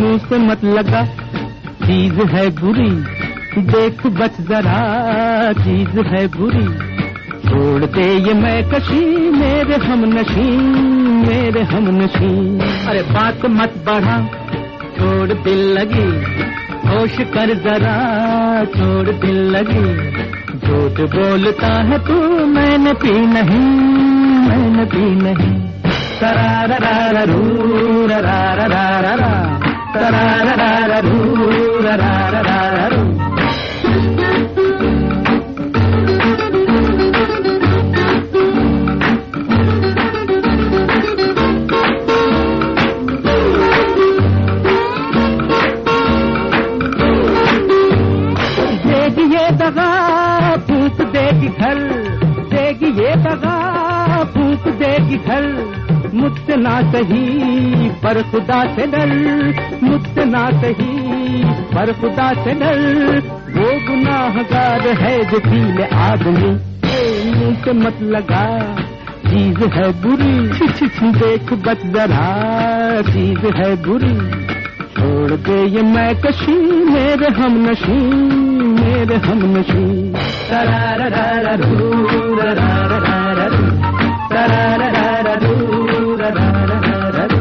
मुंह से मत लगा, चीज है बुरी, देख बच जरा, चीज है बुरी। छोड़ दे ये मैं कशी, मेरे हमनशी, मेरे हमनशी। अरे बात मत बढ़ा, छोड़ दिल लगी, होश कर जरा, छोड़ दिल लगी। झूठ बोलता है तू, मैंने पी नहीं, मैंने पी नहीं। तरारा रू रा रा रा रा रा, तरारा रू रा रा रा रू। फूक देगी घर, देगी ये दगा, फूक देगी घर। मुझसे ना सही पर खुदा से डर, मुझसे ना सही पर खुदा से डर। वो गुनाहगार है जो पीले आदमी, मुंह से मत लगा, चीज है बुरी, देख बच जरा, चीज है बुरी। छोड़ दे ये मैं कशी, मेरे हमनशी, मेरे हमनशी। तरारा रू रा रा रा रू, तरारा रू रा रा रा रू।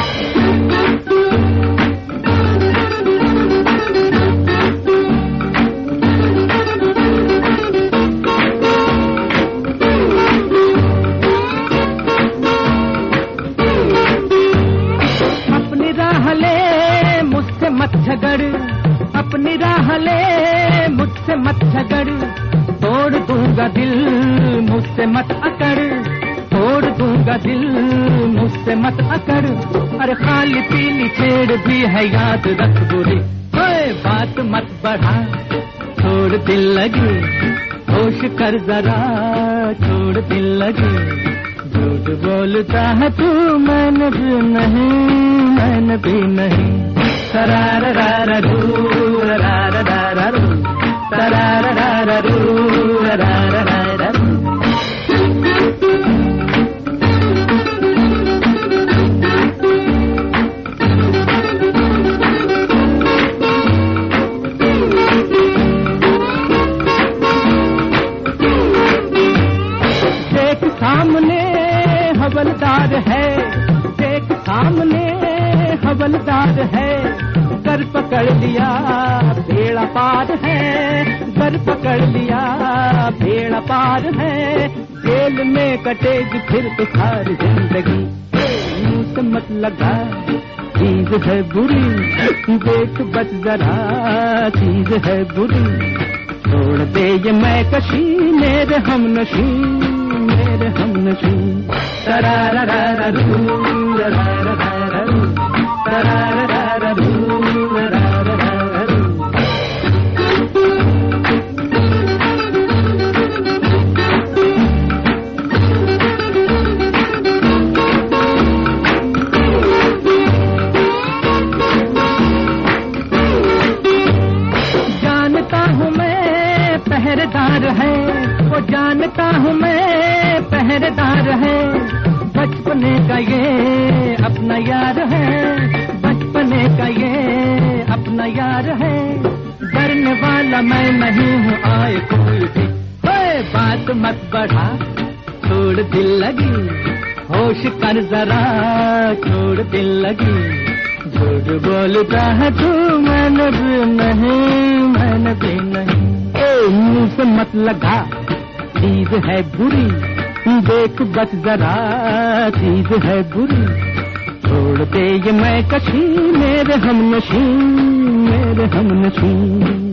अपनी राह ले, मुझसे मत झगड़, अपनी राह ले, मुझसे मत झगड़। तोड़ दूंगा दिल, मुझसे मत अकड़, तोड़ दूंगा दिल, मुझसे मत अकड़। अरे खाली पीली छेड़ भी है, याद रख बुरी। ओए बात मत बढ़ा, छोड़ दिल लगी, होश कर जरा, छोड़ दिल लगी। झूठ बोलता है तू, मैंने भी नहीं, मैंने भी नहीं। तरारा रा रू रा रा रा रू, तरारा रा रू रा रा रा रू। देख सामने हवलदार है, देख सामने हवलदार है। घर पकड़ लिया बेड़ा पार है, घर पकड़ लिया बेड़ा पार है। जेल में कटेगी फिर तो सारी जिंदगी, मुंह से मत लगा, चीज है बुरी, देख बच जरा, चीज है बुरी। छोड़ दे ये मैं कशी, मेरे हमनशी, मेरे हमनशी। तरारा रा रू रा रा रा रू, तरारा रा रू रा रा रा रू। जानता हूँ मैं पहरेदार है, वो जानता हूँ मैं पहरेदार है। बचपने का ये अपना यार है, बचपने का ये अपना यार है। डरने वाला मैं नहीं हूँ, आए कोई भी। ओए बात मत बढ़ा, छोड़ दिल लगी, होश कर जरा, छोड़ दिल लगी। झूठ बोलता है तू, मैंने भी नहीं, मैंने भी नहीं। मुंह से मत लगा, चीज है बुरी, देख बच जरा, चीज है बुरी। छोड़ दे ये मैं कशी, मेरे हमनशी, मेरे हमनशी।